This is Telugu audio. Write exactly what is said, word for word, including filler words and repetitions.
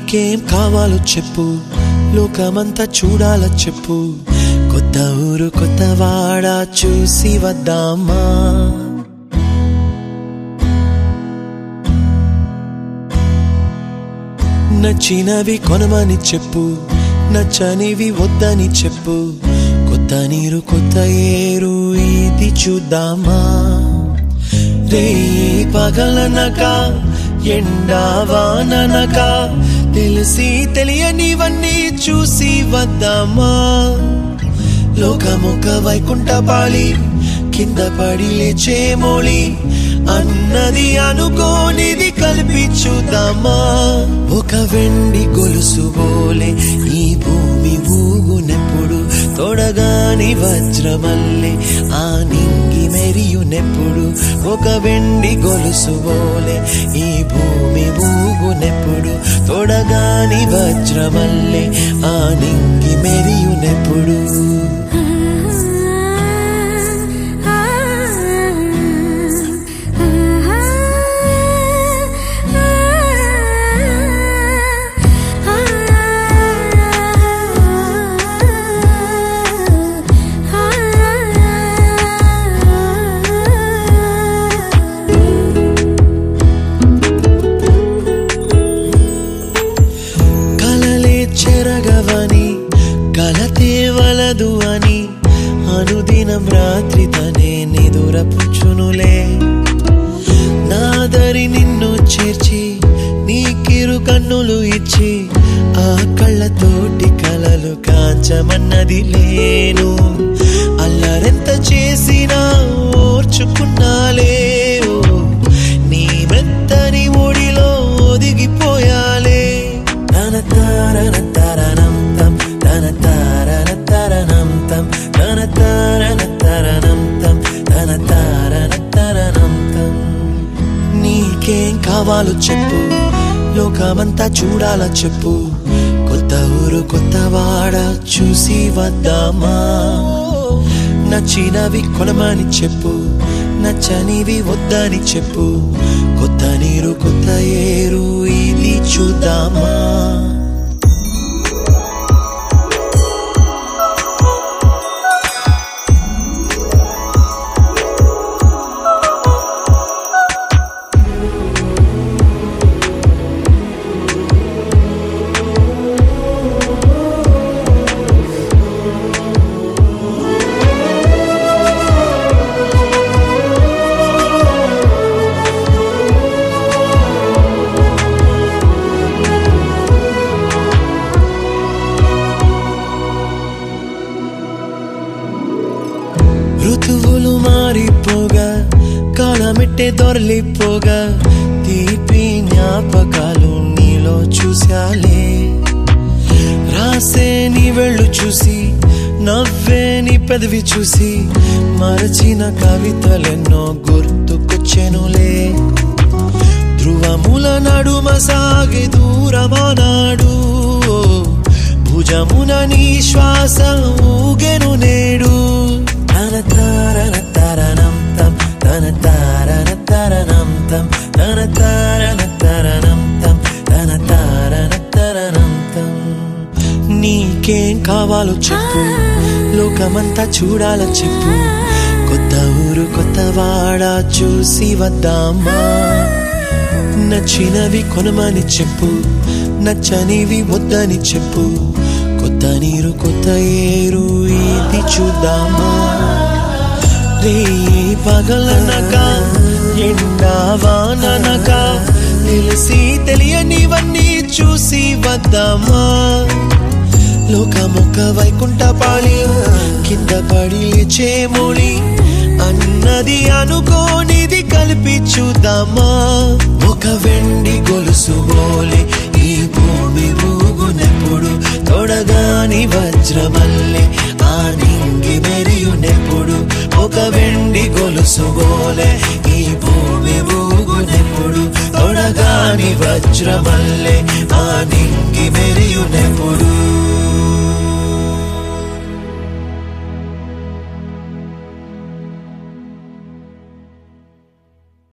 నీకేం కావాలో చెప్పు, లోకమంతా చూడాల చెప్పు, కొత్త ఊరు కొత్త వాడ చూసి వద్దామా. నచ్చినవి కొనమని చెప్పు, నచ్చనివి వద్దని చెప్పు, కొత్త నీరు కొత్త ఏరు ఇది చూద్దామా. రే పగలనక ఎండా వాననక తెలిసి తెలియనివన్నీ చూసి వద్దామా. లోకమొక వైకుంఠపాళి కింద పడి లేచే మోళి అన్నది అనుకోనిది కలిపి చూద్దామా. ఒక వెండి గొలుసు బోలే ఈ భూమి ఊగునెప్పుడు, తొడగాని వజ్రమల్లే ఆ నింగి మెరియునెప్పుడు. ఒక వెండి గొలుసు బోలే ఈ భూమి ఊగునెప్పుడు, తొడగాని వజ్రమల్లే ఆ నింగి మెరియునెప్పుడు. చెరగవని కలతే వలదు అని అనుదినం రాత్రి తనే నిదురపుచ్చునులే. నాదరి నిన్ను చేర్చి నీకిరు కన్నులు ఇచ్చి ఆ కళ్ళతోటి కలలు కాంచమన్నది లేను. అల్లరెంత చేసినా ఓర్చుకున్నాలే, నీ మెత్తని ఒడిలో ఒదిగిపోయాలే. తన తారన తరణం తం తన తారన తరణం తం తన తారన తరణం తం తన తారన తరణం తం. నీకేం కావాలో చెప్పు, లోకమంతా చూడాల చెప్పు, కొత్త ఊరు కొత్త వాడ చూసి వద్దామా. నచ్చినవి కొనమని చెప్పు, నచ్చనివి వద్దని చెప్పు, కొత్త నీరు కొత్త ఏరు ఇది చూద్దామా. ఋతువులు మారిపోగా కాలమెట్టే దొరలిపోగా తీపి జ్ఞాపకాలు నీలో చూశాలే. రాసే నీ వెళ్ళు చూసి నవ్వే నీ పెదవి చూసి మరచిన కవితలెన్నో గుర్తుకొచ్చెనులే. ధ్రువముల నడుమ సాగి దూరమానాడు, భుజమున నీ శ్వాస ఊగెను నేడు. తన తారన తరణం తం తన తారన తరణం తం తన తారన తరణం తం తన తారన తరణం తం. నీకేం కావాలో చెప్పు, లోకమంతా చూడాల చెప్పు, కొత్త ఊరు కొత్త వాడ చూసి వద్దామా. నచ్చినవి కొనమని చెప్పు, నచ్చనివి వద్దని చెప్పు, కొత్త నీరు కొత్త ఏరు ఇది చూద్దామా. రే పగలనక ఎండా వాననక తెలిసి తెలియనివన్నీ చూసి వద్దామా. లోకమొక వైకుంఠపాళి కింద పడి లేచే మోళి అన్నది అనుకోనిది కలిపి చూద్దామా. ఒక వెండి గొలుసు బోలే ఈ భూమి ఊగునెప్పుడు, తొడగాని వజ్రమల్లే ఆ నింగి మెరియునెప్పుడు. ఒక వెండి గొలుసు బోలే ఈ భూమి ఊగునెప్పుడు, తొడగాని వజ్రమల్లే ఆ నింగి మెరియునెప్పుడు.